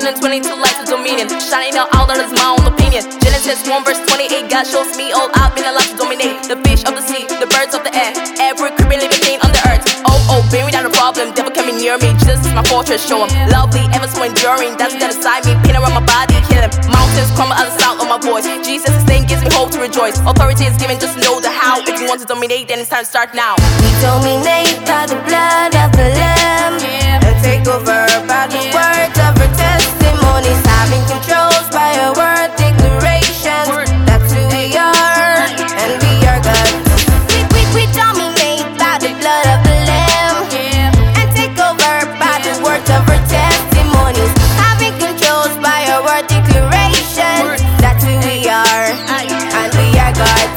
122 lights of dominion, shining out all that is my own opinion. Genesis 1 verse 28, God shows me all I've been allowed to dominate. The fish of the sea, the birds of the air, every creeping living thing on the earth. Oh, bear me down a problem, devil coming near me. Jesus is my fortress, show him lovely, ever so enduring. That's dead inside me, pain around my body, kill him. Mountains crumble at the sound of my voice. Jesus' name gives me hope to rejoice. Authority is given, just know the how. If you want to dominate, then it's time to start now. We dominate by the blood of the Lamb, and take over by the words of our testimonies, having controls by our word declarations. That's who we are, and we are God. We dominate by the blood of the Lamb, and take over by the words of our testimonies, having controls by our word declarations. That's who we are, and we are God.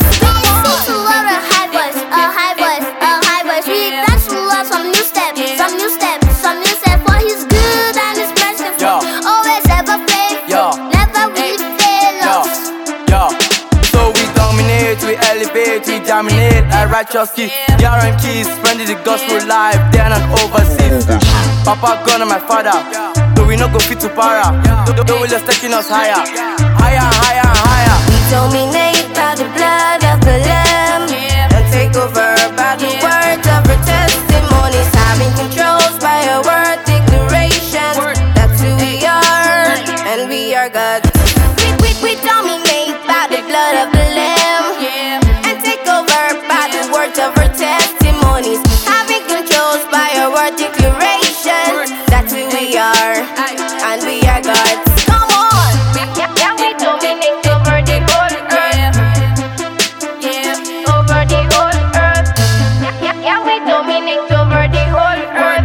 We elevate, we dominate like righteous kids. Guarantees, spreading the gospel live, then and overseas. Papa God and my father, though we no go fit to para. Though we just taking us higher, higher, higher, higher. We dominate by the blood of the Lamb, and take over by the words of our testimonies, having controls by our word declarations. That's who we are, and we are God. We dominate by the blood of the Lamb, and take over by the words of our testimonies, having controls by our word declarations. That's who we are, and we are God. Come on! Yeah, we dominate over the whole earth. Yeah, over the whole earth. Yeah, we dominate over the whole earth.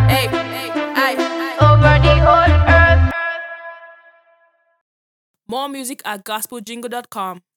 Over the whole earth. More music at gospeljingle.com.